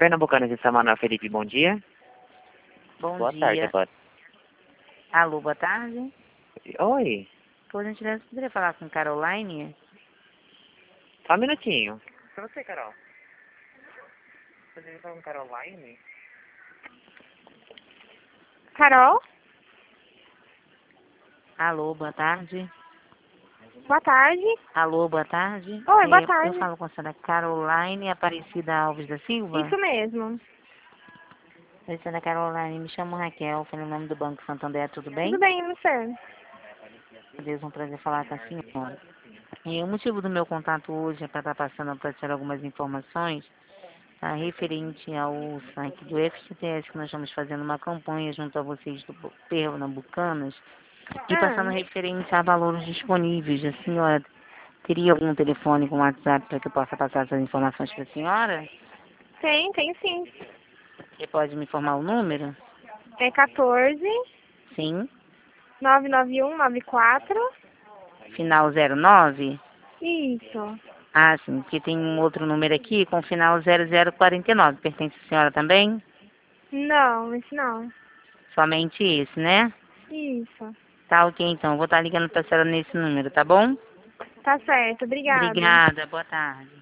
Pernambucano de Samuel Felipe, bom dia. Bom Boa dia. tarde agora. Alô, boa tarde. Oi, Por gentileza, poderia falar com Caroline? só um minutinho. Pra você, Carol. Você falar com Caroline? Carol? Alô, boa tarde. Boa tarde. Alô, boa tarde. Oi, boa Eu tarde. falo com a senhora Caroline Aparecida Alves da Silva. Isso mesmo. Oi, senhora Caroline, me chamo Raquel, pelo nome do Banco Santander, tudo bem? Tudo bem, e você? Deus, um prazer falar com a senhora. E o motivo do meu contato hoje é para estar passando para tirar algumas informações referente ao site do FGTS, que nós estamos fazendo uma campanha junto a vocês do Pernambucanas e passando referente a valores disponíveis. A senhora teria algum telefone com WhatsApp para que eu possa passar essas informações para a senhora? Tem sim. Você pode me informar o número? É 14 Sim. 99194. Final 09? Isso. Ah, sim, porque tem um outro número aqui com final 0049. Pertence à senhora também? Não, esse não. Somente esse, né? Isso. Tá ok, então. Vou estar ligando para a senhora nesse número, tá bom? Tá certo, obrigada. Obrigada, boa tarde.